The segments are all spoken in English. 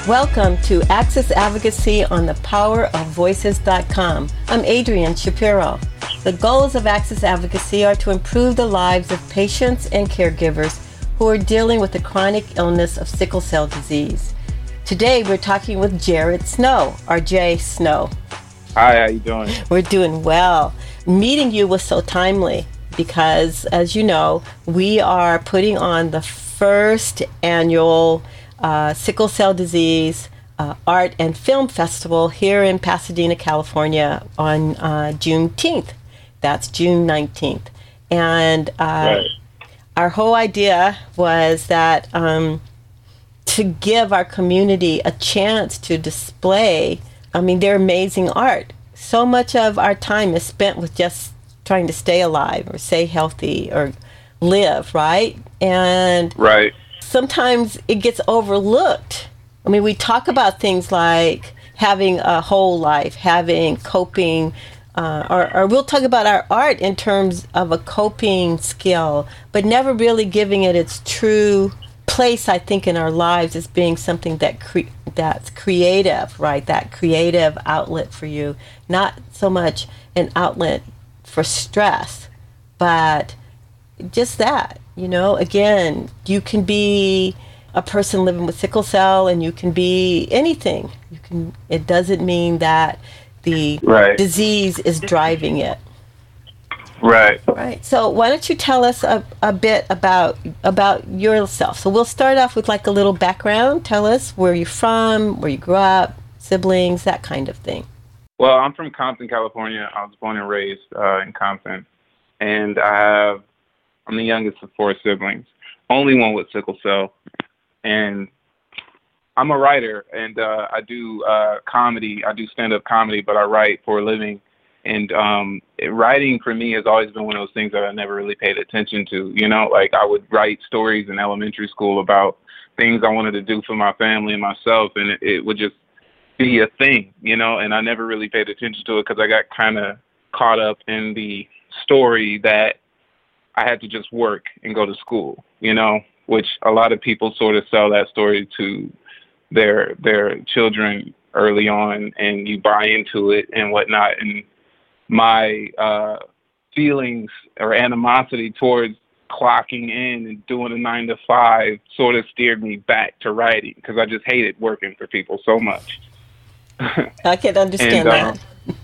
Welcome to Access Advocacy on the powerofvoices.com. I'm Adrienne Shapiro. The goals of Access Advocacy are to improve the lives of patients and caregivers who are dealing with the chronic illness of sickle cell disease. Today we're talking with Jared Snow, or Jay Snow. Hi, how you doing? We're doing well. Meeting you was so timely because, as you know, we are putting on the first annual Sickle Cell Disease Art and Film Festival here in Pasadena, California on Juneteenth. That's June 19th. And Right. our whole idea was that to give our community a chance to display, their amazing art. So much of our time is spent with just trying to stay alive or stay healthy or live, right? And Right. sometimes it gets overlooked. We talk about things like having a whole life, having coping, or we'll talk about our art in terms of a coping skill, but never really giving it its true place, I think, in our lives as being something that's creative, right? That creative outlet for you, not so much an outlet for stress, but just that, again, you can be a person living with sickle cell and you can be anything. It doesn't mean that the Right. disease is driving it. Right. Right. So why don't you tell us a bit about yourself? So we'll start off with like a little background. Tell us where you're from, where you grew up, siblings, that kind of thing. Well, I'm from Compton, California. I was born and raised in Compton, and I'm the youngest of 4 siblings, only one with sickle cell, and I'm a writer, and I do comedy. I do stand-up comedy, but I write for a living. And writing for me has always been one of those things that I never really paid attention to. Like I would write stories in elementary school about things I wanted to do for my family and myself, and it would just be a thing, and I never really paid attention to it because I got kind of caught up in the story that I had to just work and go to school, which a lot of people sort of sell that story to their children early on, and you buy into it and whatnot. And my feelings or animosity towards clocking in and doing a 9 to 5 sort of steered me back to writing because I just hated working for people so much. I can understand that.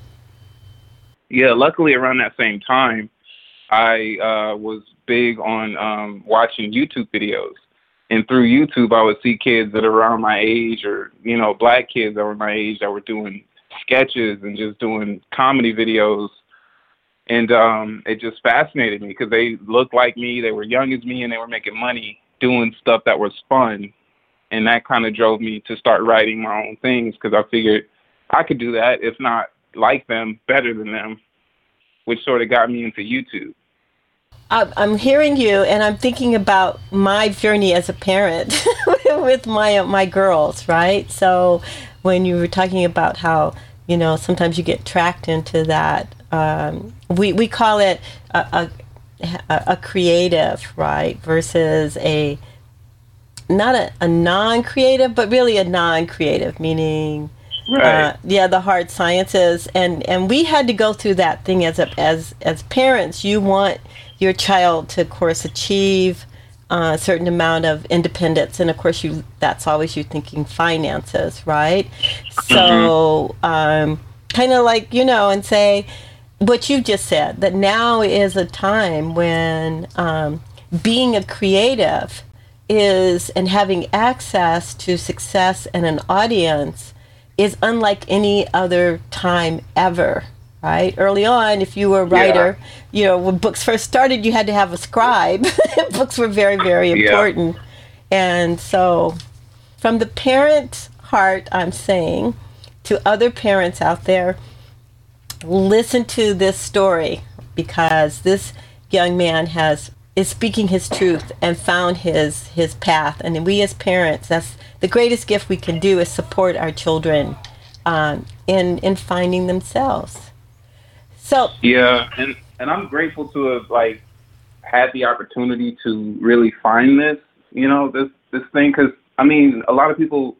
Yeah, luckily around that same time, I was big on watching YouTube videos. And through YouTube, I would see kids that are around my age or, black kids that were my age that were doing sketches and just doing comedy videos. And it just fascinated me because they looked like me, they were young as me, and they were making money doing stuff that was fun. And that kind of drove me to start writing my own things because I figured I could do that, if not like them, better than them, which sort of got me into YouTube. I'm hearing you, and I'm thinking about my journey as a parent with my girls, right? So when you were talking about how, sometimes you get tracked into that, we call it a creative, right, versus not a non-creative, but really a non-creative, meaning Right. the hard sciences, and we had to go through that thing as parents. You want your child to, of course, achieve a certain amount of independence, and of course that's always you thinking finances, right? So kind of like, and say what you just said, that now is a time when being a creative is, and having access to success and an audience is unlike any other time ever, right? Early on, if you were a writer, when books first started, you had to have a scribe. Books were very, very important. And so from the parent's heart, I'm saying to other parents out there, listen to this story, because this young man is speaking his truth and found his path. And we as parents, that's the greatest gift we can do, is support our children in finding themselves. So and I'm grateful to have had the opportunity to really find this thing, because a lot of people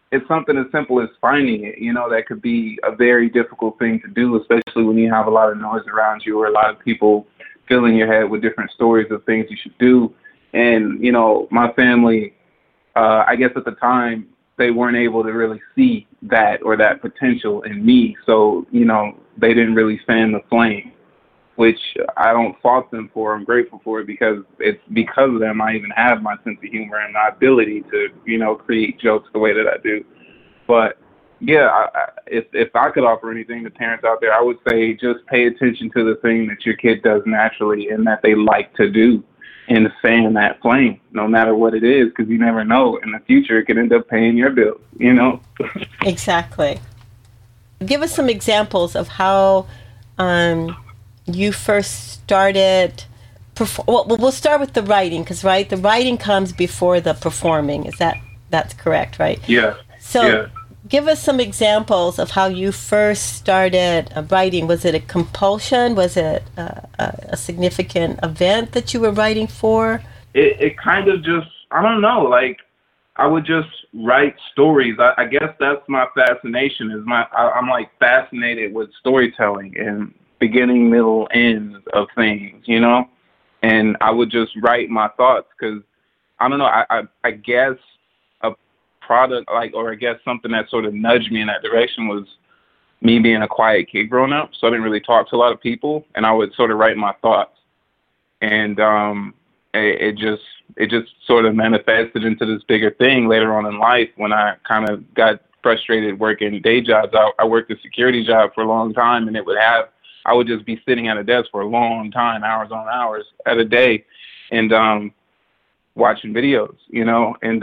it's something as simple as finding it. You know, that could be a very difficult thing to do, especially when you have a lot of noise around you or a lot of people filling your head with different stories of things you should do. And, you know, my family, I guess at the time, they weren't able to really see that or that potential in me. So, you know, they didn't really fan the flame, which I don't fault them for. I'm grateful for it because it's because of them I even have my sense of humor and my ability to, you know, create jokes the way that I do. But yeah, if I could offer anything to parents out there, I would say just pay attention to the thing that your kid does naturally and that they like to do, and fan that flame, no matter what it is, because you never know. In the future, it could end up paying your bills, you know? Exactly. Give us some examples of how you first started. Well, we'll start with the writing, because right, the writing comes before the performing. That's correct, right? Yeah. So, yeah. Give us some examples of how you first started writing. Was it a compulsion? Was it a significant event that you were writing for? It kind of just, I don't know, like, I would just write stories. I guess that's my fascination. I'm like fascinated with storytelling and beginning, middle, ends of things, you know? And I would just write my thoughts because, I don't know, I guess a product, like, or I guess something that sort of nudged me in that direction was me being a quiet kid growing up. So I didn't really talk to a lot of people, and I would sort of write my thoughts. And it just sort of manifested into this bigger thing later on in life when I kind of got frustrated working day jobs. I worked a security job for a long time, and I would just be sitting at a desk for a long time, hours on hours at a day, and watching videos, you know. And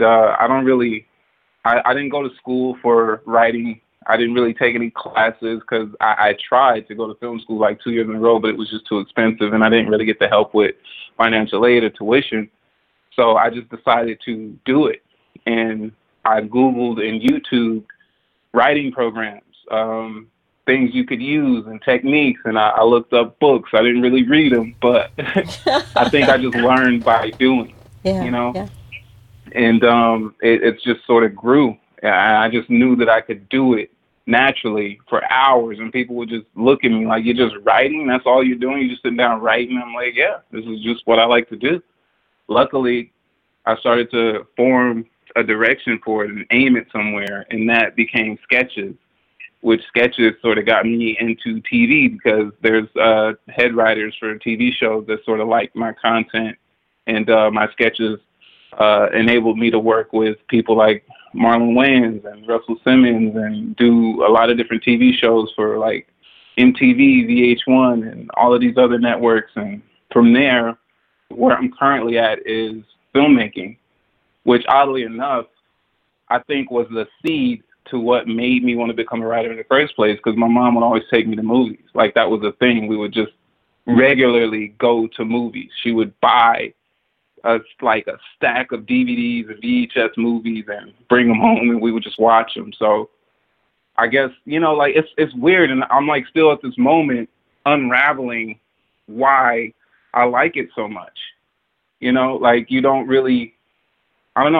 I didn't go to school for writing. I didn't really take any classes because I tried to go to film school like 2 years in a row, but it was just too expensive, and I didn't really get the help with financial aid or tuition. So I just decided to do it. And I Googled and YouTube writing programs, things you could use and techniques, and I looked up books. I didn't really read them, but I think I just learned by doing, you know? Yeah. And it just sort of grew. I just knew that I could do it naturally for hours, and people would just look at me like, you're just writing? That's all you're doing? You just sitting down writing? I'm like, yeah, this is just what I like to do. Luckily, I started to form a direction for it and aim it somewhere, and that became sketches, which sketches sort of got me into TV because there's head writers for TV shows that sort of like my content, and my sketches enabled me to work with people like Marlon Wayans and Russell Simmons and do a lot of different TV shows for like MTV, VH1, and all of these other networks. And from there, where I'm currently at is filmmaking, which oddly enough, I think was the seed to what made me want to become a writer in the first place, because my mom would always take me to movies. Like, that was a thing. We would just regularly go to movies. She would buy a stack of DVDs and VHS movies and bring them home, and we would just watch them. So I guess, you know, like, it's weird, and I'm like still at this moment unraveling why I like it so much. You know, like, you don't really, I don't know,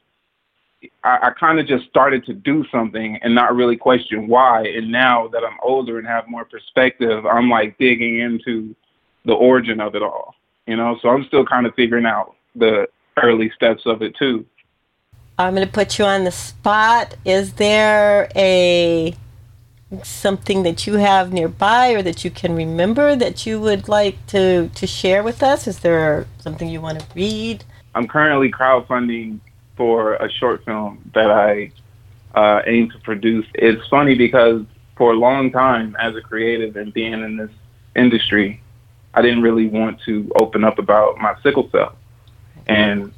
I kind of just started to do something and not really question why. And now that I'm older and have more perspective, I'm like digging into the origin of it all, you know? So I'm still kind of figuring out the early steps of it too. I'm going to put you on the spot. Is there something that you have nearby or that you can remember that you would like to share with us? Is there something you want to read? I'm currently crowdfunding for a short film that I aim to produce. It's funny because for a long time as a creative and being in this industry, I didn't really want to open up about my sickle cell. And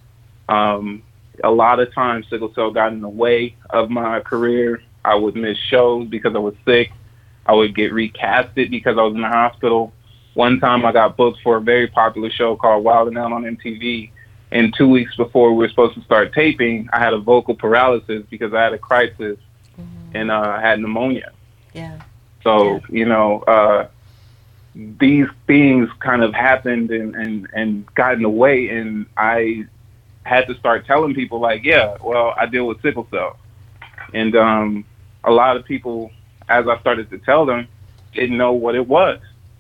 a lot of times sickle cell got in the way of my career. I would miss shows because I was sick. I would get recasted because I was in the hospital. One time I got booked for a very popular show called Wild 'N Out on MTV. And 2 weeks before we were supposed to start taping, I had a vocal paralysis because I had a crisis and I had pneumonia. Yeah. So, you know, these things kind of happened and got in the way, and I had to start telling people like, yeah, well, I deal with sickle cell. And a lot of people, as I started to tell them, didn't know what it was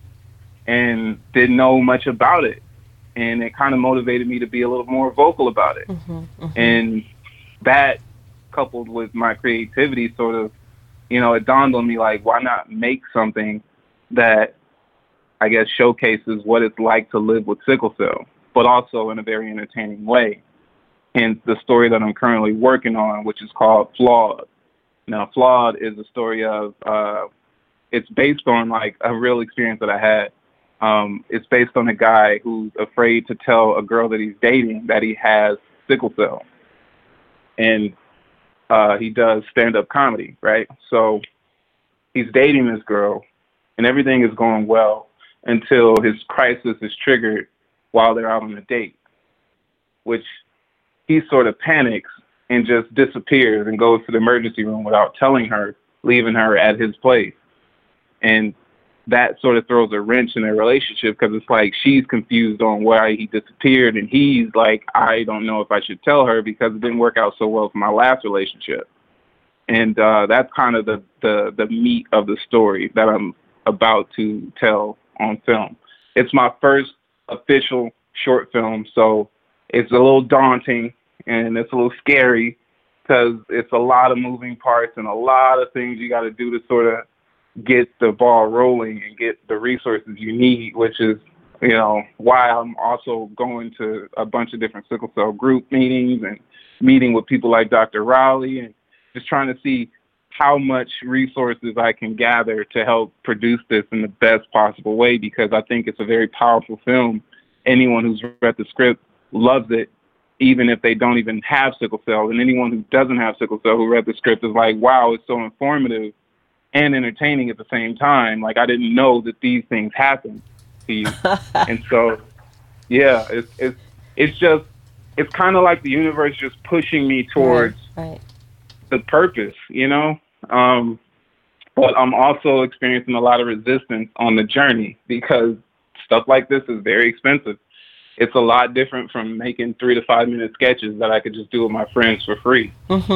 and didn't know much about it. And it kind of motivated me to be a little more vocal about it. And that, coupled with my creativity, sort of, it dawned on me, like, why not make something that, I guess, showcases what it's like to live with sickle cell, but also in a very entertaining way. And the story that I'm currently working on, which is called Flawed. Now, Flawed is a story of, it's based on, like, a real experience that I had. It's based on a guy who's afraid to tell a girl that he's dating that he has sickle cell. And he does stand-up comedy, right? So he's dating this girl, and everything is going well until his crisis is triggered while they're out on a date, which he sort of panics and just disappears and goes to the emergency room without telling her, leaving her at his place. And that sort of throws a wrench in their relationship, because it's like she's confused on why he disappeared, and he's like, I don't know if I should tell her because it didn't work out so well for my last relationship. And that's kind of the meat of the story that I'm about to tell on film. It's my first official short film, so it's a little daunting and it's a little scary because it's a lot of moving parts and a lot of things you got to do to sort of get the ball rolling and get the resources you need, which is, why I'm also going to a bunch of different sickle cell group meetings and meeting with people like Dr. Rowley and just trying to see how much resources I can gather to help produce this in the best possible way, because I think it's a very powerful film. Anyone who's read the script loves it, even if they don't even have sickle cell. And anyone who doesn't have sickle cell who read the script is like, wow, it's so informative and entertaining at the same time. Like, I didn't know that these things happen to you. And so, yeah, it's kind of like the universe just pushing me towards the purpose, but I'm also experiencing a lot of resistance on the journey, because stuff like this is very expensive. It's a lot different from making 3 to 5 minute sketches that I could just do with my friends for free,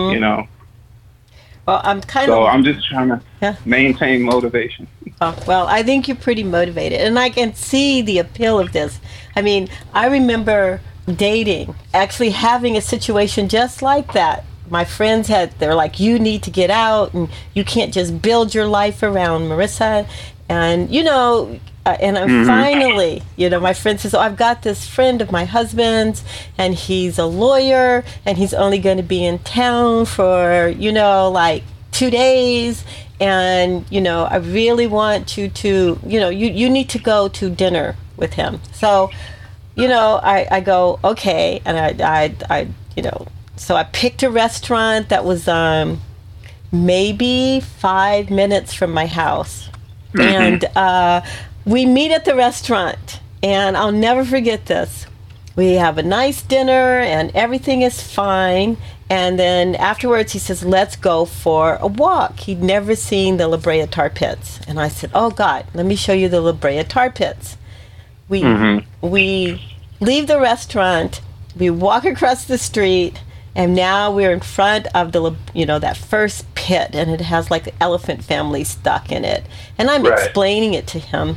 Well, I'm just trying to maintain motivation. Well, I think you're pretty motivated, and I can see the appeal of this. I mean, I remember dating, actually having a situation just like that. My friends they're like, you need to get out, and you can't just build your life around Marissa. And, and I'm finally, my friend says, I've got this friend of my husband's, and he's a lawyer, and he's only going to be in town for, like 2 days. And, I really want you to, you need to go to dinner with him. So, I go, okay. And I so I picked a restaurant that was maybe 5 minutes from my house. And we meet at the restaurant, and I'll never forget this. We have a nice dinner, and everything is fine. And then afterwards, he says, let's go for a walk. He'd never seen the La Brea Tar Pits. And I said, oh, God, let me show you the La Brea Tar Pits. We leave the restaurant, we walk across the street, and now we're in front of that first pit, and it has like the elephant family stuck in it. And I'm explaining it to him.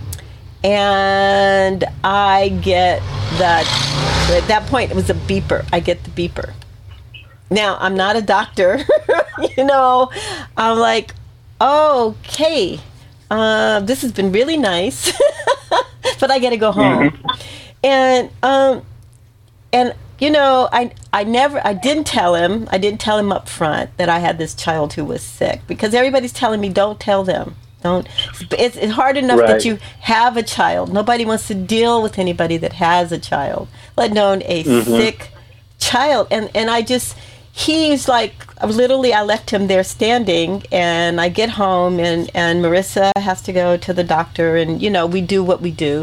And I get at that point, it was a beeper. I get the beeper. Now, I'm not a doctor, I'm like, okay, this has been really nice, but I got to go home. And I didn't tell him up front that I had this child who was sick, because everybody's telling me, don't tell them. It's hard enough that you have a child. Nobody wants to deal with anybody that has a child, let alone a sick child. And he's like, literally, I left him there standing, and I get home, and Marissa has to go to the doctor, and, we do what we do.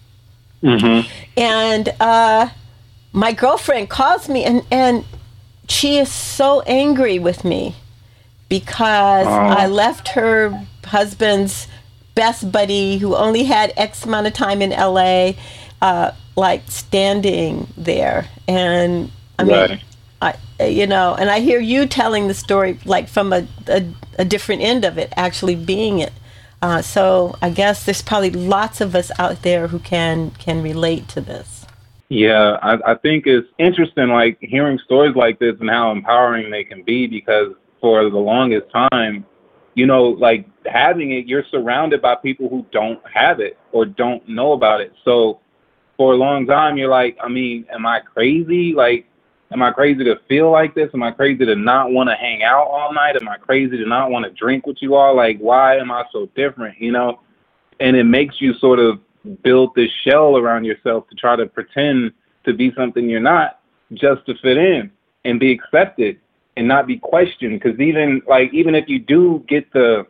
And my girlfriend calls me, and she is so angry with me because I left her husband's best buddy, who only had X amount of time in LA, like standing there. And I mean, And I hear you telling the story like from a different end of it, actually being it. So I guess there's probably lots of us out there who can relate to this. Yeah, I think it's interesting, like hearing stories like this and how empowering they can be, because for the longest time, like having it, you're surrounded by people who don't have it or don't know about it. So for a long time, you're like, I mean, am I crazy? Like, am I crazy to feel like this? Am I crazy to not want to hang out all night? Am I crazy to not want to drink with you all? Like, why am I so different, And it makes you sort of build this shell around yourself to try to pretend to be something you're not, just to fit in and be accepted and not be questioned. Because even if you do get the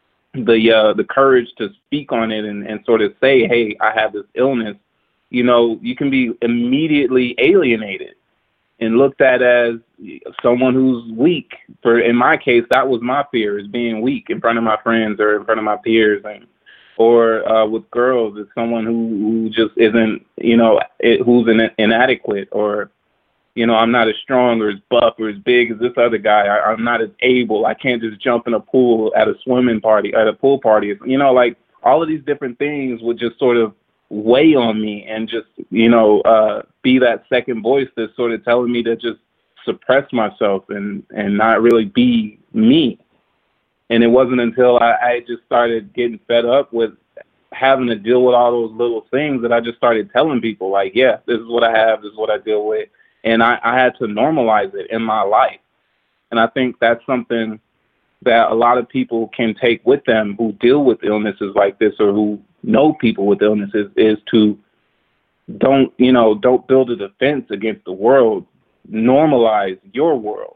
courage to speak on it and sort of say, hey, I have this illness, you can be immediately alienated and looked at as someone who's weak. In my case, that was my fear, is being weak in front of my friends or in front of my peers, or with girls, as someone who just isn't, who's inadequate, or, I'm not as strong or as buff or as big as this other guy. I'm not as able. I can't just jump in a pool at a pool party. Like all of these different things would just sort of weigh on me and just, be that second voice that's sort of telling me to just suppress myself and not really be me. And it wasn't until I just started getting fed up with having to deal with all those little things that I just started telling people, like, yeah, this is what I have, this is what I deal with. And I had to normalize it in my life. And I think that's something that a lot of people can take with them who deal with illnesses like this, or who know people with illnesses, is to don't build a defense against the world. Normalize your world,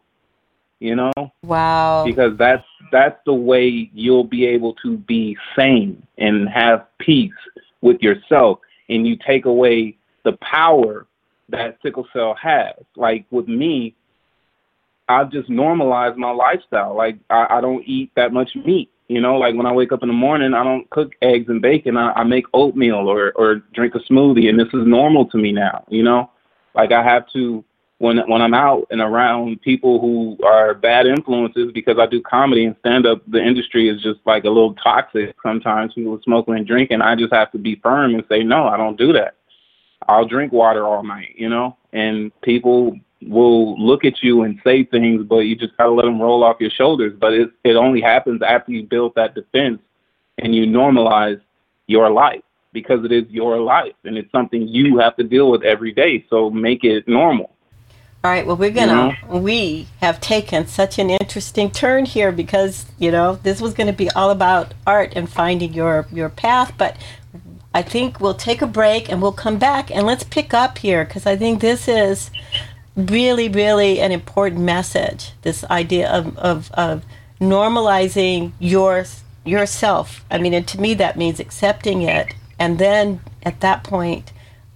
Wow. because that's the way you'll be able to be sane and have peace with yourself. And you take away the power that sickle cell has. Like with me, I've just normalized my lifestyle. Like I don't eat that much meat. Like when I wake up in the morning, I don't cook eggs and bacon. I make oatmeal or drink a smoothie, and this is normal to me now. Like I have to, when I'm out and around people who are bad influences, because I do comedy and stand up, the industry is just like a little toxic sometimes. People smoking and drinking. I just have to be firm and say, no, I don't do that. I'll drink water all night, and people will look at you and say things, but you just got to let them roll off your shoulders. But it only happens after you build that defense and you normalize your life, because it is your life and it's something you have to deal with every day. So make it normal. All right. Well, we have taken such an interesting turn here, because, this was going to be all about art and finding your path. But I think we'll take a break and we'll come back and let's pick up here, because I think this is really, really an important message. This idea of normalizing yourself. I mean, and to me that means accepting it, and then at that point,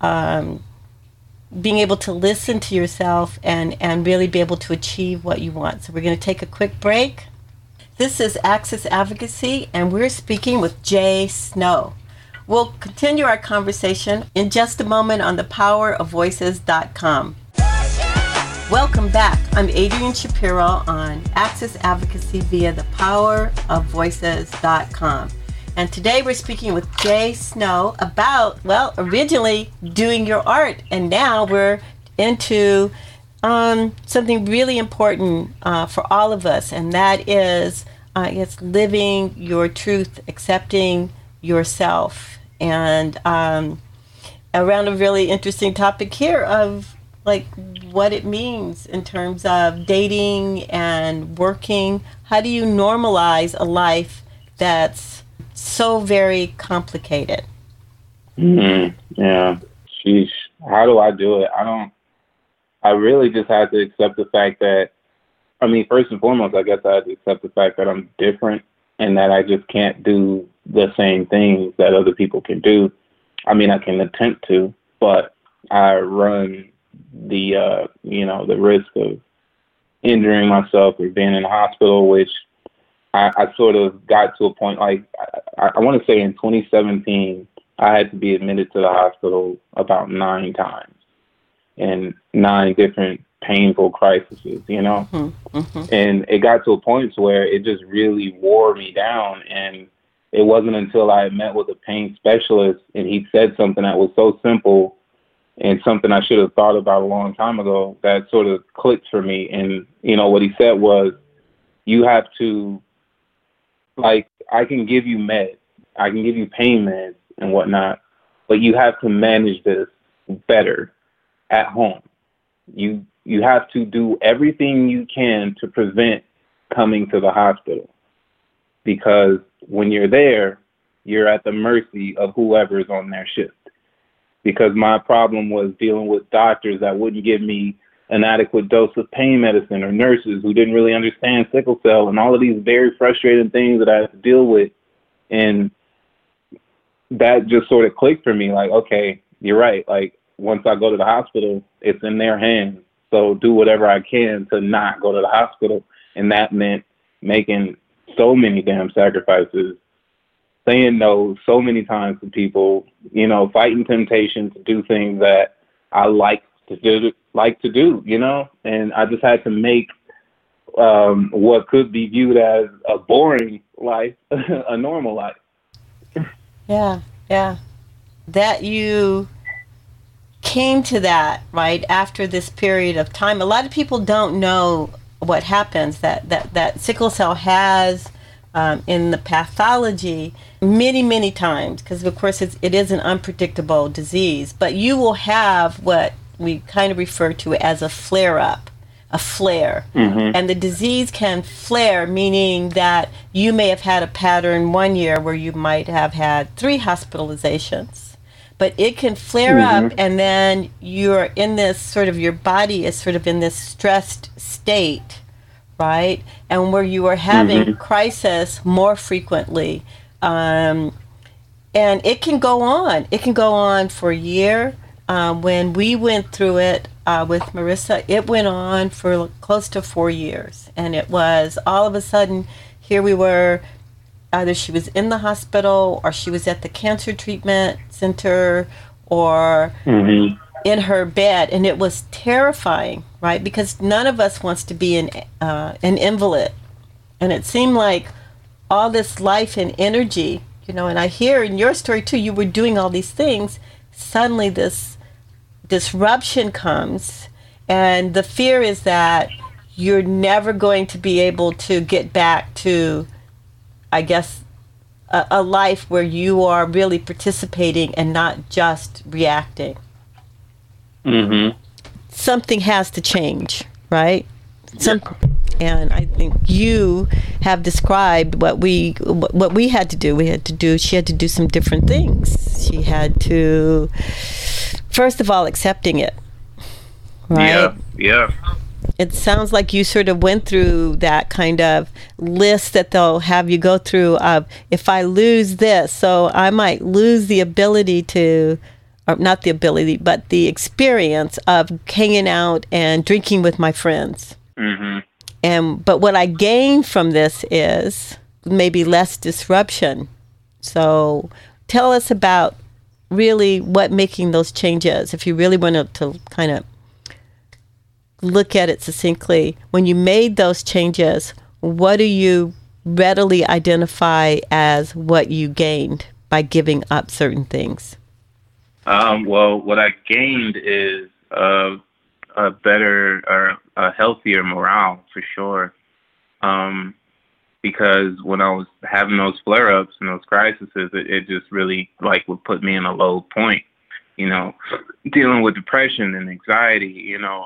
being able to listen to yourself and really be able to achieve what you want. So we're going to take a quick break. This is Access Advocacy, and we're speaking with Jay Snow. We'll continue our conversation in just a moment on thepowerofvoices.com. Welcome back. I'm Adrienne Shapiro on Access Advocacy via thepowerofvoices.com. And today we're speaking with Jay Snow about, originally doing your art, and now we're into something really important for all of us, and that is it's living your truth, accepting yourself, and around a really interesting topic here of like what it means in terms of dating and working. How do you normalize a life that's so very complicated? Yeah. Sheesh. How do I do it? I really just had to accept the fact that, first and foremost, I guess I had to accept the fact that I'm different and that I just can't do the same things that other people can do. I can attempt to, but I run the risk of injuring myself or being in the hospital, which I sort of got to a point, like, I want to say in 2017, I had to be admitted to the hospital about 9 times. and 9 different painful crises, you know? And it got to a point where it just really wore me down. And it wasn't until I met with a pain specialist and he said something that was so simple and something I should have thought about a long time ago that sort of clicked for me. And, you know, what he said was, you have to, like, I can give you meds, I can give you pain meds and whatnot, but you have to manage this better at home. You have to do everything you can to prevent coming to the hospital, because when you're there, you're at the mercy of whoever's on their shift. Because my problem was dealing with doctors that wouldn't give me an adequate dose of pain medicine, or nurses who didn't really understand sickle cell, and all of these very frustrating things that I had to deal with. And that just sort of clicked for me, like, okay, you're right. Like, once I go to the hospital, it's in their hands. So do whatever I can to not go to the hospital. And that meant making so many damn sacrifices, saying no so many times to people, you know, fighting temptation to do things that I like to do, you know. And I just had to make what could be viewed as a boring life a normal life. Yeah, yeah. That you came to that, right, after this period of time. A lot of people don't know what happens, that sickle cell has in the pathology many times, because of course it is an unpredictable disease, but you will have what we kind of refer to as a flare-up, a flare. And the disease can flare, meaning that you may have had a pattern one year where you might have had 3 hospitalizations, but it can flare up, and then you're in this sort of, your body is sort of in this stressed state, right? And where you are having crisis more frequently. And it can go on. It can go on for a year. When we went through it with Marissa, it went on for close to 4 years. And it was all of a sudden, here we were, either she was in the hospital or she was at the cancer treatment center or in her bed. And it was terrifying, right? Because none of us wants to be an invalid. And it seemed like all this life and energy, you know, and I hear in your story too, you were doing all these things. Suddenly this disruption comes, and the fear is that you're never going to be able to get back to, I guess, a life where you are really participating and not just reacting. Something has to change, right? And I think you have described what we had to do. She had to do some different things. She had to, first of all, accepting it, right? Yeah. It sounds like you sort of went through that kind of list that they'll have you go through of, if I lose this, so I might lose the ability to, or not the ability, but the experience of hanging out and drinking with my friends. But what I gain from this is maybe less disruption. So tell us about really what making those changes, if you really want to kind of look at it succinctly. When you made those changes, what do you readily identify as what you gained by giving up certain things? Well, what I gained is a better or a healthier morale, for sure. Because when I was having those flare-ups and those crises, it just really would put me in a low point, you know, dealing with depression and anxiety, you know.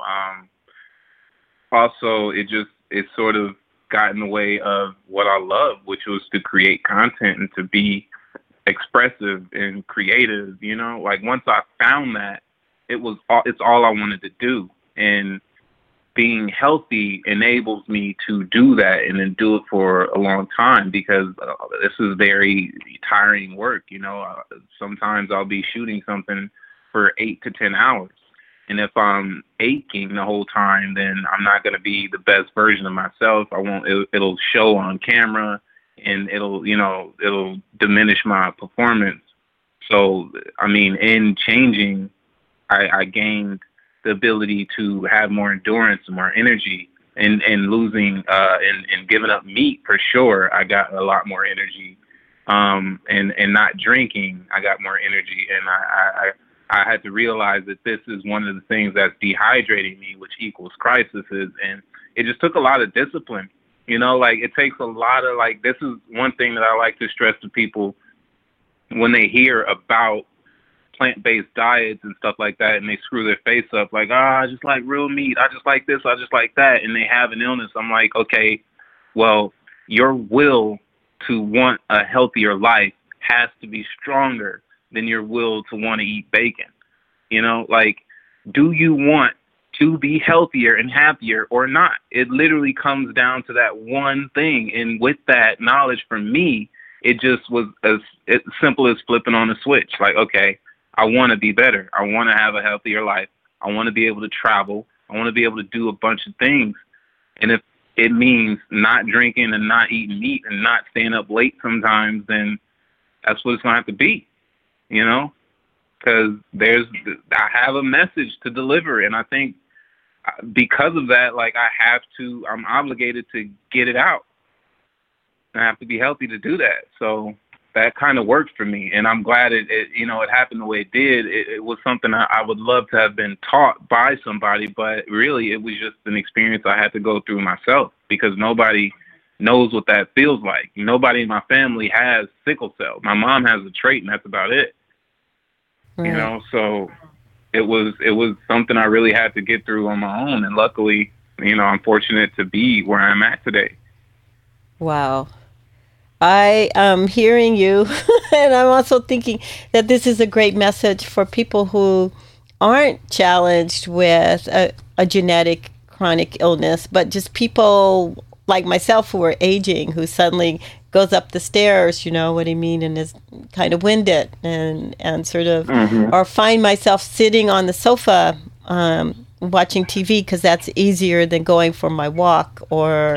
Also, it sort of got in the way of what I love, which was to create content and to be expressive and creative, you know. Like, once I found that, it's all I wanted to do. And being healthy enables me to do that and then do it for a long time, because this is very tiring work, you know. Sometimes I'll be shooting something for 8 to 10 hours. And if I'm aching the whole time, then I'm not going to be the best version of myself. It'll show on camera, and it'll diminish my performance. So, I mean, in changing, I gained the ability to have more endurance and more energy. And losing and giving up meat for sure, I got a lot more energy. And not drinking, I got more energy. And I had to realize that this is one of the things that's dehydrating me, which equals crises. And it just took a lot of discipline. You know, like it takes a lot of this is one thing that I like to stress to people when they hear about plant-based diets and stuff like that, and they screw their face up like, I just like real meat, I just like this, I just like that, and they have an illness. I'm like, okay, well, your will to want a healthier life has to be stronger than your will to want to eat bacon. You know, like, do you want to be healthier and happier or not? It literally comes down to that one thing. And with that knowledge from me, it just was as simple as flipping on a switch. Like, okay, I want to be better. I want to have a healthier life. I want to be able to travel. I want to be able to do a bunch of things. And if it means not drinking and not eating meat and not staying up late sometimes, then that's what it's going to have to be, you know, because I have a message to deliver. And I think because of that, I'm obligated to get it out. I have to be healthy to do that. So that kind of worked for me, and I'm glad it happened the way it did. It was something I would love to have been taught by somebody, but really it was just an experience I had to go through myself, because nobody knows what that feels like. Nobody in my family has sickle cell. My mom has a trait, and that's about it. Right. You know, so it was something I really had to get through on my own, and luckily, you know, I'm fortunate to be where I'm at today. Wow. I am hearing you, and I'm also thinking that this is a great message for people who aren't challenged with a genetic chronic illness, but just people like myself who are aging, who suddenly goes up the stairs, you know what I mean, and is kind of winded and sort of, or find myself sitting on the sofa watching TV because that's easier than going for my walk, or...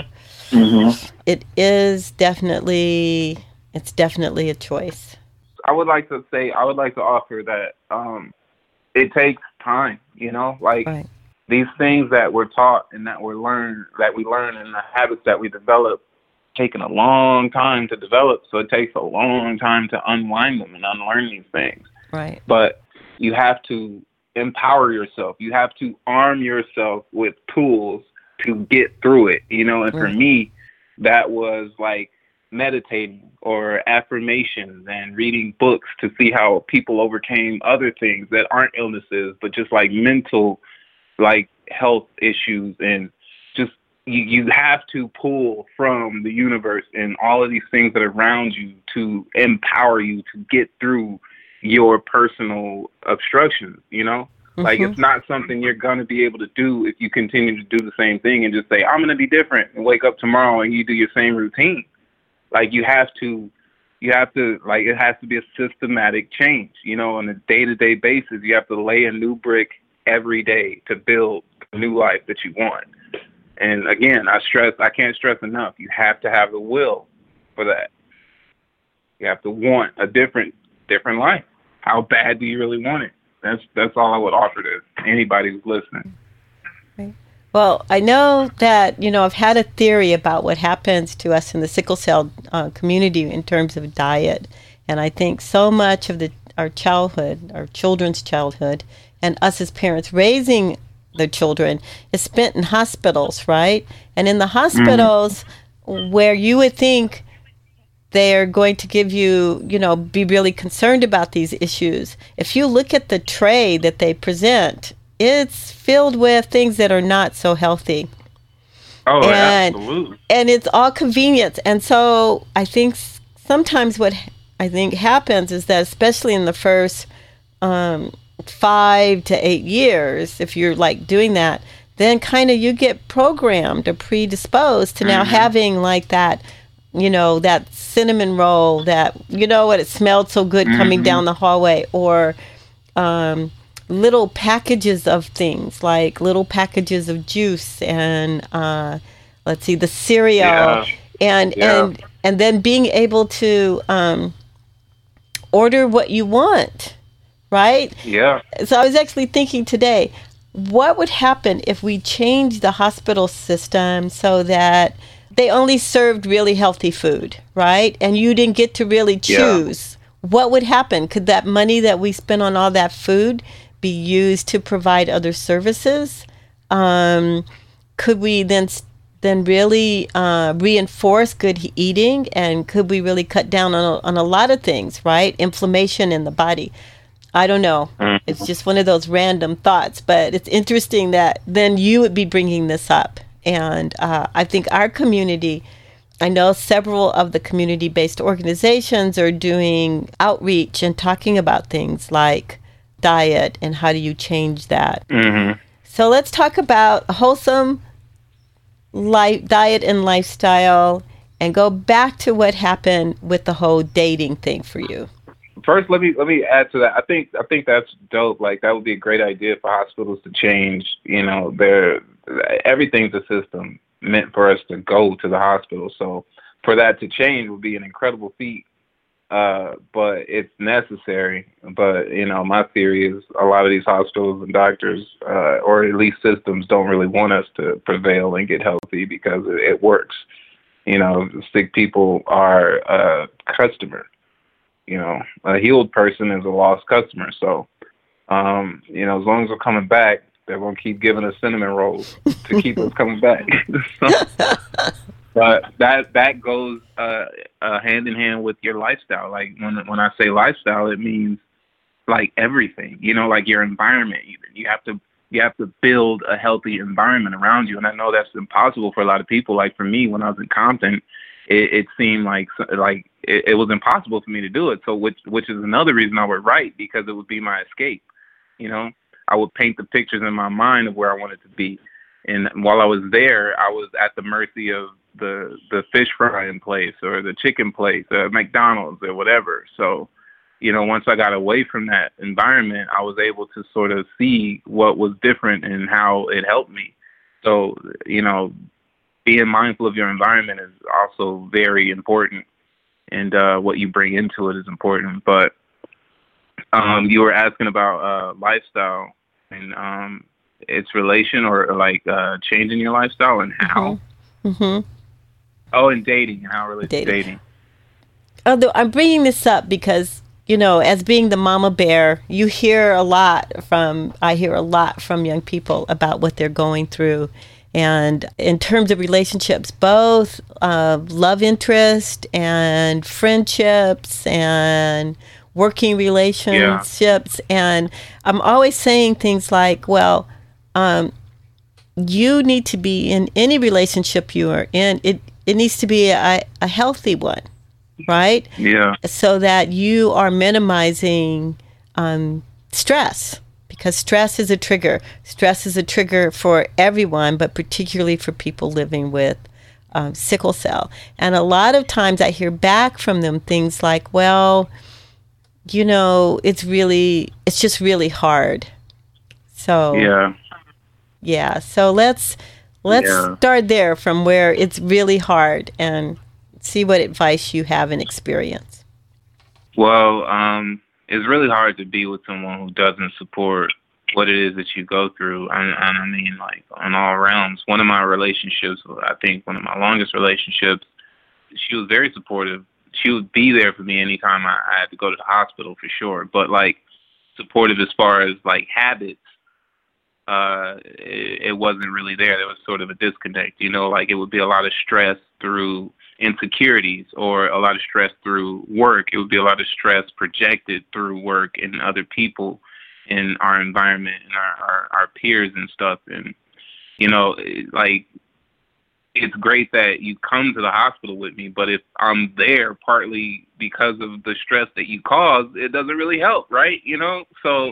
It's definitely a choice. I would like to offer that it takes time, you know, like right. These things that we're taught and that we learn and the habits that we develop taking a long time to develop. So it takes a long time to unwind them and unlearn these things. Right. But you have to empower yourself. You have to arm yourself with tools to get through it, you know. And for me, that was like meditating or affirmations and reading books to see how people overcame other things that aren't illnesses, but just like mental, like health issues. And just you have to pull from the universe and all of these things that are around you to empower you to get through your personal obstructions, you know. Like, it's not something you're going to be able to do if you continue to do the same thing and just say, I'm going to be different, and wake up tomorrow and you do your same routine. Like, you have to, like, it has to be a systematic change, you know, on a day-to-day basis. You have to lay a new brick every day to build the new life that you want. And again, I can't stress enough, you have to have the will for that. You have to want a different life. How bad do you really want it? That's all I would offer to anybody who's listening. Right. Well, I know that, you know, I've had a theory about what happens to us in the sickle cell community in terms of diet. And I think so much of our childhood, our children's childhood, and us as parents raising their children is spent in hospitals, right? And in the hospitals where you would think they're going to give you, you know, be really concerned about these issues. If you look at the tray that they present, it's filled with things that are not so healthy. Oh, absolutely. And it's all convenience. And so I think sometimes what I think happens is that, especially in the first 5 to 8 years, if you're like doing that, then kind of you get programmed or predisposed to now having like that, you know, that cinnamon roll that, you know what, it smelled so good coming down the hallway, or little packages of things, like little packages of juice and let's see, the cereal, and then being able to order what you want, right? Yeah. So I was actually thinking today, what would happen if we changed the hospital system so that they only served really healthy food, right? And you didn't get to really choose. What would happen? Could that money that we spent on all that food be used to provide other services? Could we then really reinforce good eating? And could we really cut down on a lot of things, right? Inflammation in the body. I don't know. It's just one of those random thoughts, but it's interesting that then you would be bringing this up. And I think our community, I know several of the community-based organizations are doing outreach and talking about things like diet and how do you change that. Mm-hmm. So let's talk about a wholesome diet and lifestyle and go back to what happened with the whole dating thing for you. First, let me add to that. I think that's dope. Like, that would be a great idea for hospitals to change. You know, everything's a system meant for us to go to the hospital. So for that to change would be an incredible feat. But it's necessary. But, you know, my theory is a lot of these hospitals and doctors, or at least systems, don't really want us to prevail and get healthy because it works. You know, sick people are a customer. You know, a healed person is a lost customer. So, you know, as long as we're coming back, they're going to keep giving us cinnamon rolls to keep us coming back. But that goes hand in hand with your lifestyle. Like, when I say lifestyle, it means like everything. You know, like your environment. Even you have to build a healthy environment around you. And I know that's impossible for a lot of people. Like for me, when I was in Compton, it seemed like it was impossible for me to do it. So which is another reason I would write, because it would be my escape. You know, I would paint the pictures in my mind of where I wanted to be. And while I was there, I was at the mercy of the fish frying place or the chicken place, McDonald's or whatever. So, you know, once I got away from that environment, I was able to sort of see what was different and how it helped me. So, you know, being mindful of your environment is also very important, and what you bring into it is important. But you were asking about lifestyle and its relation, or like changing your lifestyle and how. Mm-hmm. Oh, and dating and how it relates to dating. Although I'm bringing this up because, you know, as being the mama bear, I hear a lot from young people about what they're going through. And in terms of relationships, both love interest and friendships and working relationships. Yeah. And I'm always saying things like, well, you need to be in any relationship you are in. It needs to be a healthy one, right? Yeah. So that you are minimizing stress. Because stress is a trigger. Stress is a trigger for everyone, but particularly for people living with sickle cell. And a lot of times I hear back from them things like, well, you know, it's just really hard. So yeah. So let's start there from where it's really hard and see what advice you have and experience. Well, it's really hard to be with someone who doesn't support what it is that you go through. And I mean, like, on all realms. One of my relationships, I think one of my longest relationships, she was very supportive. She would be there for me anytime I had to go to the hospital, for sure. But, like, supportive as far as, like, habits, it wasn't really there. There was sort of a disconnect, you know, like it would be a lot of stress through insecurities or a lot of stress through work. It would be a lot of stress projected through work and other people in our environment and our peers and stuff. And, you know, like, it's great that you come to the hospital with me, but if I'm there partly because of the stress that you cause, it doesn't really help, right? You know? So,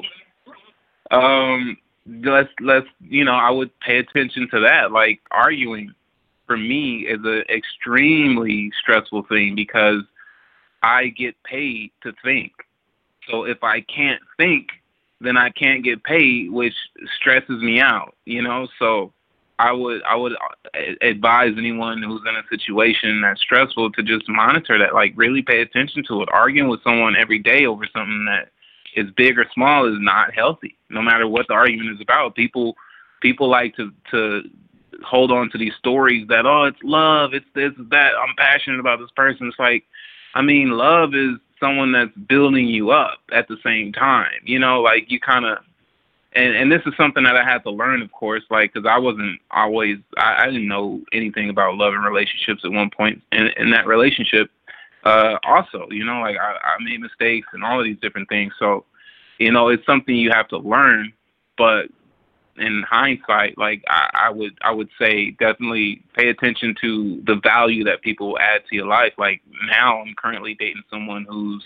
let's, you know, I would pay attention to that. Like, arguing for me is an extremely stressful thing because I get paid to think. So if I can't think, then I can't get paid, which stresses me out, you know? So I would advise anyone who's in a situation that's stressful to just monitor that, like, really pay attention to it. Arguing with someone every day over something that is big or small, is not healthy. No matter what the argument is about, people like to hold on to these stories that, oh, it's love, it's this, it's that, I'm passionate about this person. It's like, I mean, love is someone that's building you up at the same time. You know, like you kind of, and this is something that I had to learn, of course, like, because I wasn't always, I didn't know anything about love and relationships at one point in that relationship. Also, you know, like I made mistakes and all of these different things. So, you know, it's something you have to learn. But in hindsight, like I would say definitely pay attention to the value that people add to your life. Like now I'm currently dating someone who's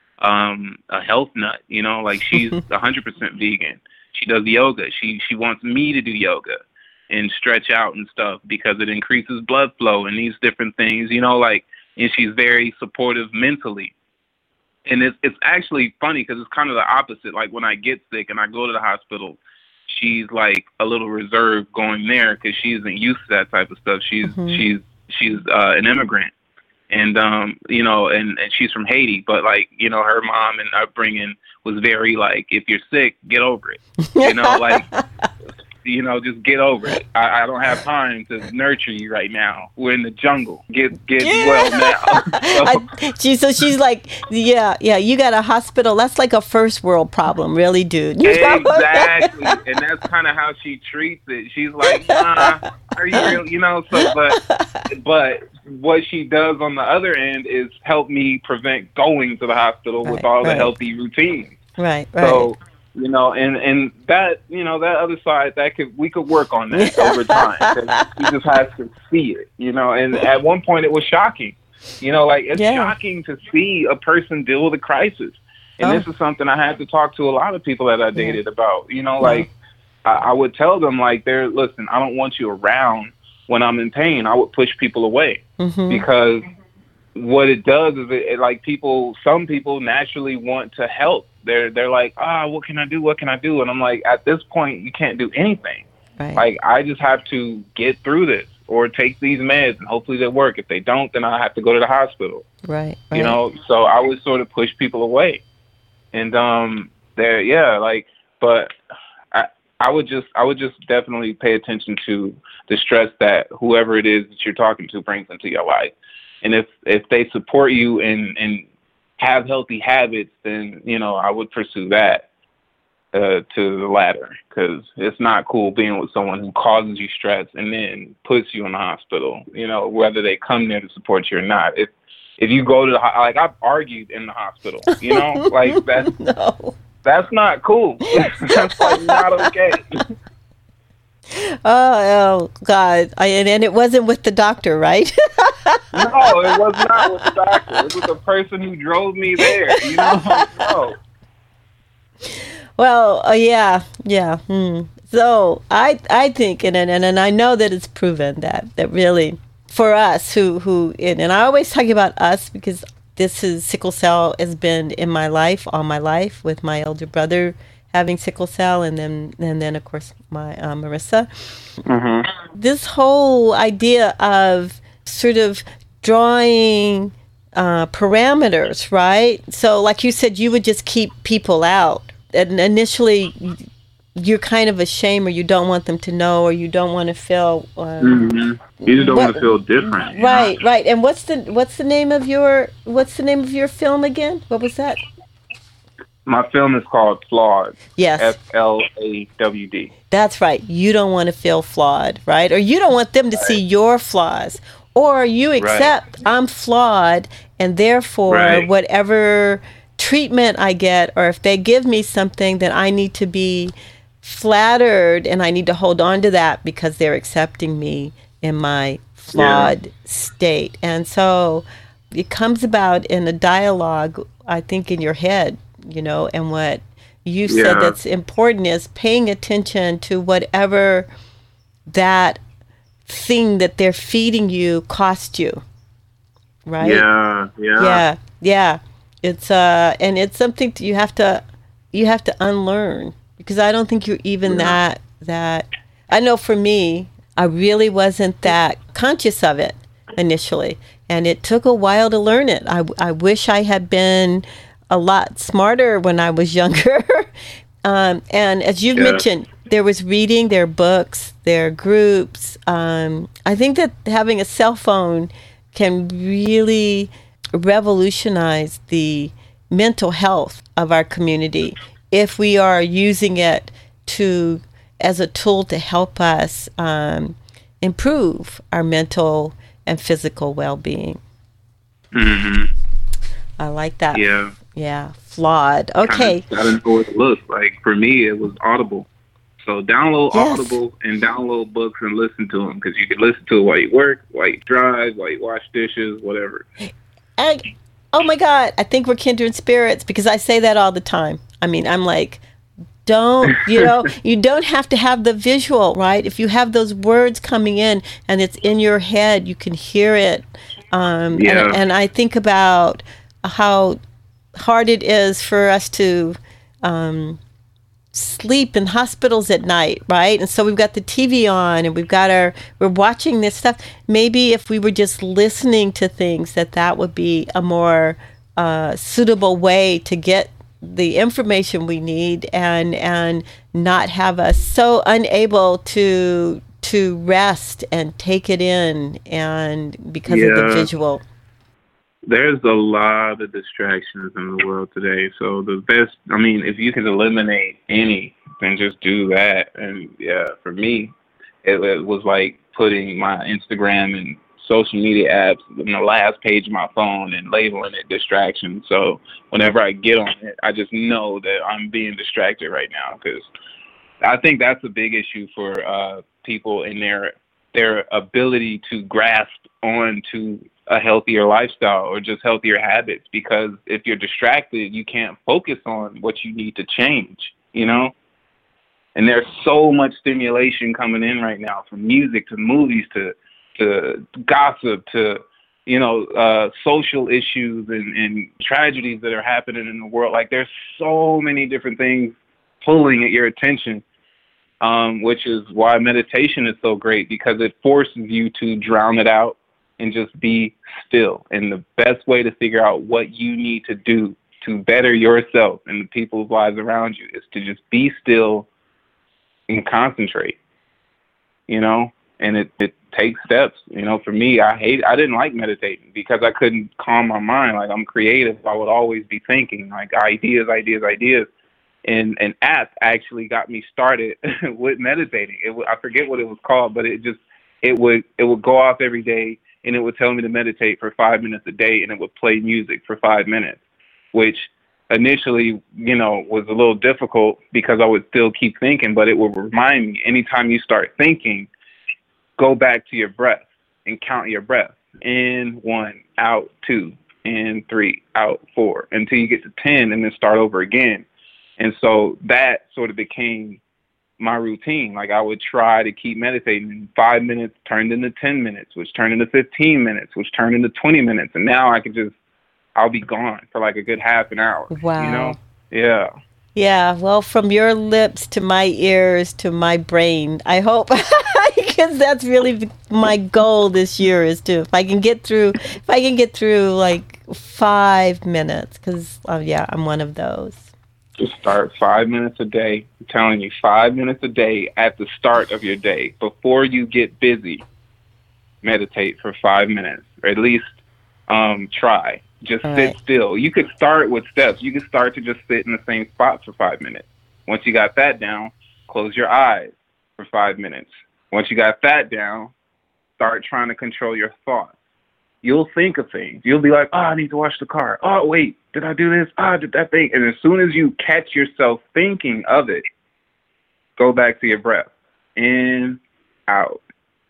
a health nut, you know, like she's 100% vegan. She does yoga. She wants me to do yoga and stretch out and stuff because it increases blood flow and these different things, you know, like, and she's very supportive mentally. And it's actually funny because it's kind of the opposite. Like when I get sick and I go to the hospital, she's like a little reserved going there because she isn't used to that type of stuff. She's an immigrant. And, you know, and she's from Haiti, but like, you know, her mom and upbringing was very like, if you're sick, get over it, you know, like, you know, just get over it. I don't have time to nurture you right now. We're in the jungle. Get well now. So she's like, yeah, you got a hospital. That's like a first world problem, really, dude. Exactly. And that's kind of how she treats it. She's like, nah, are you real? You know, so, but what she does on the other end is help me prevent going to the hospital with all the healthy routines. Right. So, you know, and that, you know, that other side, we could work on that over time. 'Cause he just has to see it, you know. And at one point, it was shocking. You know, like it's shocking to see a person deal with a crisis. And this is something I had to talk to a lot of people that I dated about. You know, like I would tell them, like, listen, I don't want you around when I'm in pain. I would push people away because what it does is it like some people naturally want to help. They're like, what can I do? What can I do? And I'm like, at this point, you can't do anything. Right. Like, I just have to get through this or take these meds and hopefully they work. If they don't, then I have to go to the hospital. Right. You know, so I would sort of push people away. And but I would just definitely pay attention to the stress that whoever it is that you're talking to brings into your life. And if they support you and have healthy habits, then, you know, I would pursue that to the latter, because it's not cool being with someone who causes you stress and then puts you in the hospital, you know, whether they come there to support you or not. If you go to like, I've argued in the hospital, you know, like that's not cool. That's like not okay. Oh God! And it wasn't with the doctor, right? No, it was not with the doctor. It was the person who drove me there. You know? No. Well, yeah. So I think, and I know that it's proven that really for us who and I always talk about us because this is sickle cell has been in my life all my life with my elder brother having sickle cell, and then of course my Marissa. This whole idea of sort of drawing parameters, right? So, like you said, you would just keep people out, and initially you're kind of ashamed, or you don't want them to know, or you don't want to feel. You just don't want to feel different. Right, right. And what's the name of your film again? What was that? My film is called Flawed. Yes. FLAWD. That's right. You don't want to feel flawed, right? Or you don't want them to see your flaws. Or you accept I'm flawed, and therefore whatever treatment I get, or if they give me something, then I need to be flattered and I need to hold on to that because they're accepting me in my flawed state. And so it comes about in a dialogue, I think, in your head. You know, and what you said that's important is paying attention to whatever that thing that they're feeding you cost you, right? Yeah. It's and it's something you have to unlearn, because I don't think you're even that. I know for me, I really wasn't that conscious of it initially, and it took a while to learn it. I wish I had been a lot smarter when I was younger. And as you've mentioned, there was reading, there are books, there are groups. I think that having a cell phone can really revolutionize the mental health of our community if we are using it to as a tool to help us improve our mental and physical well-being. Mm-hmm. I like that. Yeah. Yeah. Flawed. Okay. I didn't know what it looked like. For me, it was Audible. So download Audible and download books and listen to them, because you can listen to it while you work, while you drive, while you wash dishes, whatever. Oh my God, I think we're kindred spirits, because I say that all the time. I mean, I'm like, you don't have to have the visual, right? If you have those words coming in and it's in your head, you can hear it. And I think about how hard it is for us to sleep in hospitals at night, right? And so we've got the TV on and we're watching this stuff. Maybe if we were just listening to things, that would be a more suitable way to get the information we need and not have us so unable to rest and take it in, and because of the visual. There's a lot of distractions in the world today. So the best, I mean, if you can eliminate any, then just do that. And yeah, for me, it was like putting my Instagram and social media apps in the last page of my phone and labeling it distraction. So whenever I get on it, I just know that I'm being distracted right now, because I think that's a big issue for people in their ability to grasp on to a healthier lifestyle or just healthier habits, because if you're distracted, you can't focus on what you need to change, And there's so much stimulation coming in right now, from music to movies to gossip to, social issues and tragedies that are happening in the world. Like, there's so many different things pulling at your attention, which is why meditation is so great, because it forces you to drown it out and just be still. And the best way to figure out what you need to do to better yourself and the people's lives around you is to just be still and concentrate, and it takes steps. For me, I didn't like meditating because I couldn't calm my mind. Like, I'm creative. I would always be thinking like ideas. And an app actually got me started with meditating. I forget what it was called, but it would go off every day, and it would tell me to meditate for 5 minutes a day, and it would play music for 5 minutes, which initially, was a little difficult because I would still keep thinking, but it would remind me, anytime you start thinking, go back to your breath and count your breath. In 1, out 2, in 3, out 4, until you get to 10, and then start over again. And so that sort of became my routine. Like, I would try to keep meditating. 5 minutes turned into 10 minutes, which turned into 15 minutes, which turned into 20 minutes. And now I'll be gone for like a good half an hour. Wow. Yeah. Yeah. Well, from your lips to my ears to my brain, I hope, because that's really my goal this year, is to, if I can get through like 5 minutes, because I'm one of those. Just start 5 minutes a day. I'm telling you, 5 minutes a day at the start of your day. Before you get busy, meditate for 5 minutes, or at least try. Just sit still. You could start with steps. You could start to just sit in the same spot for 5 minutes. Once you got that down, close your eyes for 5 minutes. Once you got that down, start trying to control your thoughts. You'll think of things. You'll be like, I need to wash the car. Oh, wait, did I do this? Did that thing? And as soon as you catch yourself thinking of it, go back to your breath. In, out,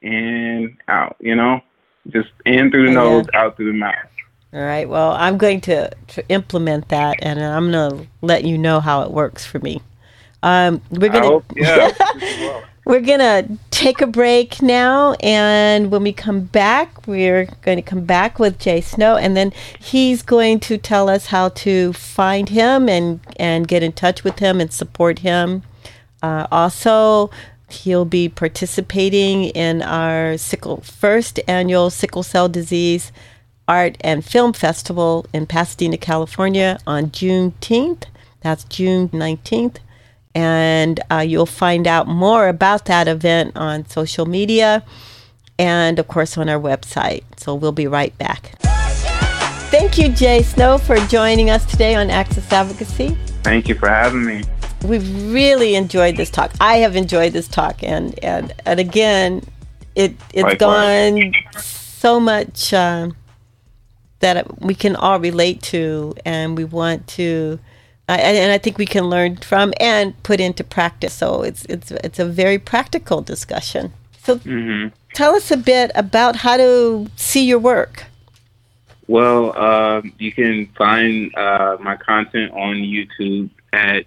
just in through the nose, out through the mouth. All right. Well, I'm going to implement that, and I'm going to let you know how it works for me. We're going to we're going to take a break now, and when we come back, we're going to come back with Jay Snow, and then he's going to tell us how to find him and get in touch with him and support him. Also, he'll be participating in our first annual sickle cell disease Art and Film Festival in Pasadena, California on Juneteenth. That's June 19th. And you'll find out more about that event on social media and, of course, on our website. So we'll be right back. Thank you, Jay Snow, for joining us today on Access Advocacy. Thank you for having me. We've really enjoyed this talk. I have enjoyed this talk. And again, it's Likewise. gone so much that we can all relate to, and we want to, and I think we can learn from and put into practice. So it's a very practical discussion. So tell us a bit about how to see your work. Well, you can find my content on YouTube at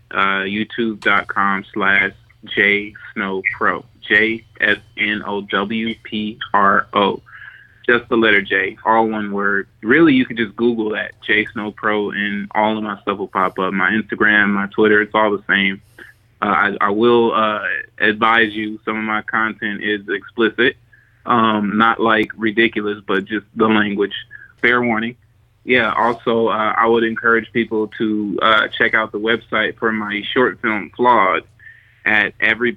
youtube.com/JSnowPro. JSNOWPRO. Just the letter J, all one word. Really, you could just Google that, Jay Snow Pro, and all of my stuff will pop up. My Instagram, my Twitter, it's all the same. I will advise you, some of my content is explicit, not like ridiculous, but just the language. Fair warning. Yeah, also, I would encourage people to check out the website for my short film, Flawed, at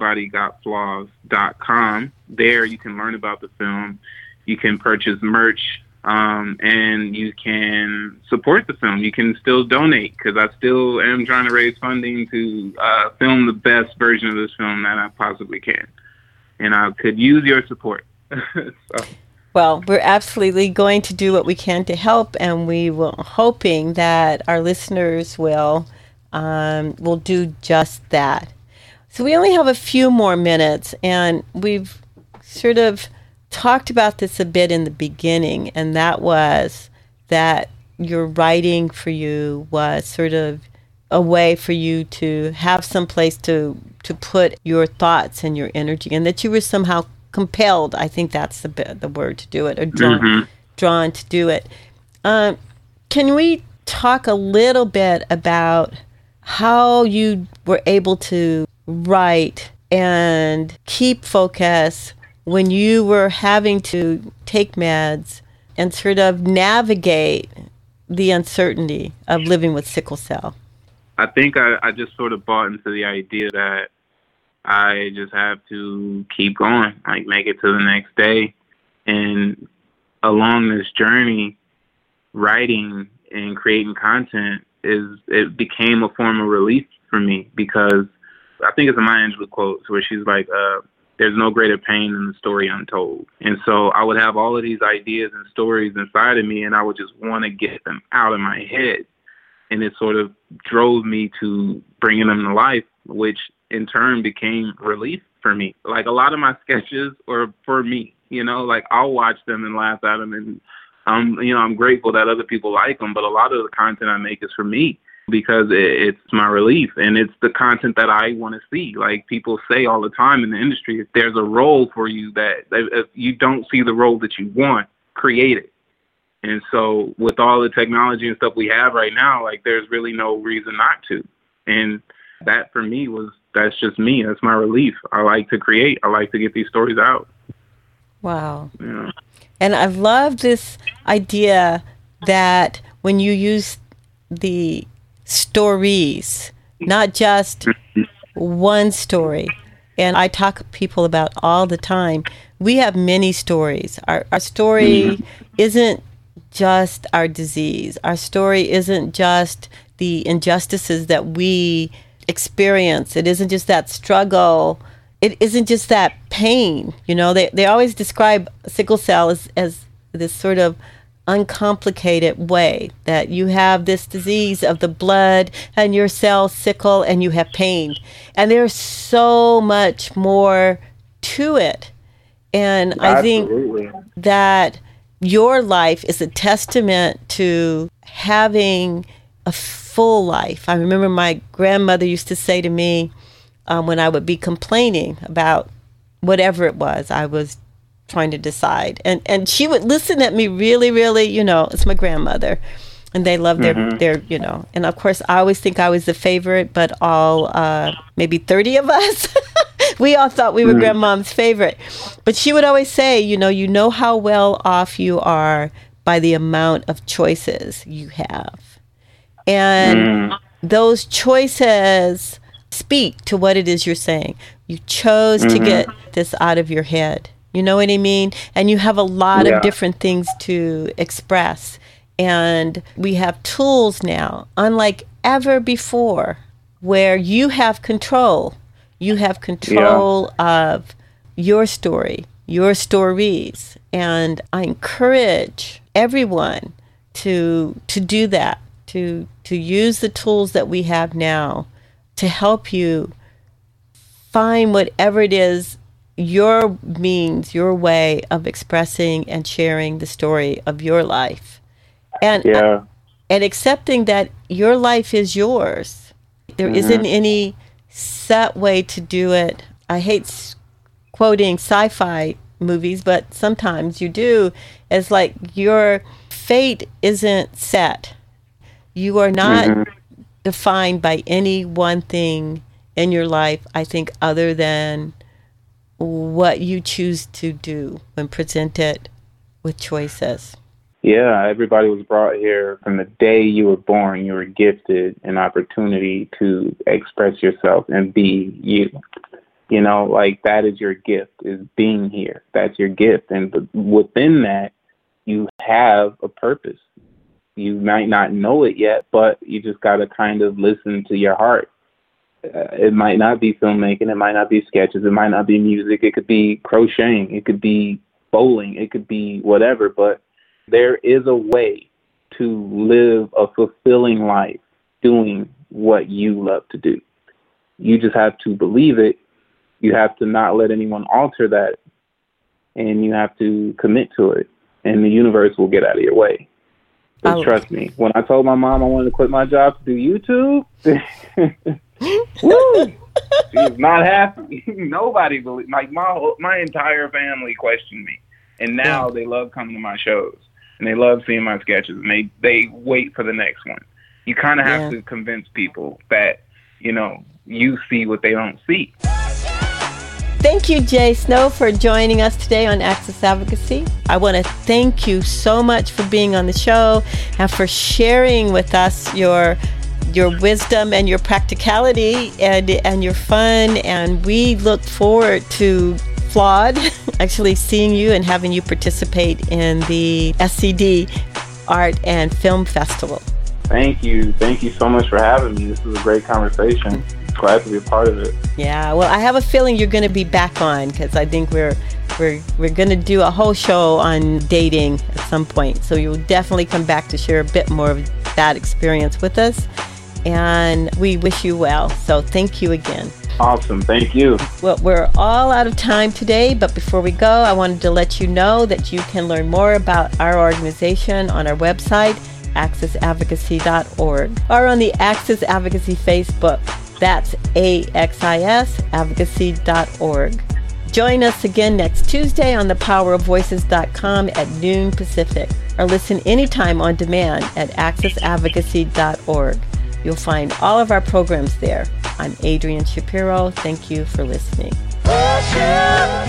everybodygotflaws.com. There you can learn about the film. You can purchase merch, and you can support the film. You can still donate, because I still am trying to raise funding to film the best version of this film that I possibly can. And I could use your support. So. Well, we're absolutely going to do what we can to help, and we will hoping that our listeners will do just that. So we only have a few more minutes, and we've sort of talked about this a bit in the beginning, and that was that your writing for you was sort of a way for you to have some place to put your thoughts and your energy, and that you were somehow compelled, I think that's the word, to do it, or drawn to do it. Can we talk a little bit about how you were able to write and keep focus when you were having to take meds and sort of navigate the uncertainty of living with sickle cell? I think I just sort of bought into the idea that I just have to keep going, like make it to the next day. And along this journey, writing and creating content it became a form of relief for me, because I think it's a Maya Angelou quote where she's like, there's no greater pain than the story untold. And so I would have all of these ideas and stories inside of me, and I would just want to get them out of my head. And it sort of drove me to bringing them to life, which in turn became relief for me. Like a lot of my sketches are for me, like I'll watch them and laugh at them, and I'm grateful that other people like them. But a lot of the content I make is for me, because it's my relief, and it's the content that I want to see. Like people say all the time in the industry, if there's a role for you that if you don't see the role that you want, create it. And so with all the technology and stuff we have right now, like there's really no reason not to. And that for me that's just me. That's my relief. I like to create. I like to get these stories out. Wow. Yeah. And I love this idea that when you use the stories, not just one story, and I talk to people about all the time, we have many stories. Our story isn't just our disease. Our story isn't just the injustices that we experience. It isn't just that struggle. It isn't just that pain. They always describe sickle cell as this sort of uncomplicated way that you have this disease of the blood and your cells sickle and you have pain. And there's so much more to it. And Absolutely. I think that your life is a testament to having a full life. I remember my grandmother used to say to me when I would be complaining about whatever it was I was trying to decide, and she would listen at me really, really, it's my grandmother, and they love their and of course I always think I was the favorite, but all maybe 30 of us we all thought we were grandmom's favorite. But she would always say, you know how well off you are by the amount of choices you have. And those choices speak to what it is you're saying. You chose to get this out of your head. You know what I mean? And you have a lot of different things to express. And we have tools now, unlike ever before, where you have control. You have control of your story, your stories. And I encourage everyone to do that, to use the tools that we have now to help you find whatever it is your means, your way of expressing and sharing the story of your life. And accepting that your life is yours. There isn't any set way to do it. I hate quoting sci-fi movies, but sometimes you do. It's like your fate isn't set. You are not defined by any one thing in your life, I think, other than what you choose to do when presented with choices. Yeah, everybody was brought here from the day you were born. You were gifted an opportunity to express yourself and be you. You know, like that is your gift, is being here. That's your gift. And within that, you have a purpose. You might not know it yet, but you just got to kind of listen to your heart. It might not be filmmaking. It might not be sketches. It might not be music. It could be crocheting. It could be bowling. It could be whatever. But there is a way to live a fulfilling life doing what you love to do. You just have to believe it. You have to not let anyone alter that. And you have to commit to it. And the universe will get out of your way. But trust me, when I told my mom I wanted to quit my job to do YouTube, woo, she was not happy. Nobody believed. Like my entire family questioned me, and now they love coming to my shows and they love seeing my sketches, and they wait for the next one. You kind of have to convince people that you see what they don't see. Thank you, Jay Snow, for joining us today on Access Advocacy. I want to thank you so much for being on the show and for sharing with us your wisdom and your practicality and your fun. And we look forward to Flawed actually seeing you and having you participate in the SCD Art and Film Festival. Thank you. Thank you so much for having me. This was a great conversation. Glad to be a part of it. Yeah, well, I have a feeling you're going to be back on, because I think we're going to do a whole show on dating at some point. So you'll definitely come back to share a bit more of that experience with us. And we wish you well. So thank you again. Awesome. Thank you. Well, we're all out of time today, but before we go, I wanted to let you know that you can learn more about our organization on our website, accessadvocacy.org, or on the Access Advocacy Facebook. That's AXIS advocacy.org. Join us again next Tuesday on thepowerofvoices.com at noon Pacific, or listen anytime on demand at accessadvocacy.org. You'll find all of our programs there. I'm Adrienne Shapiro. Thank you for listening.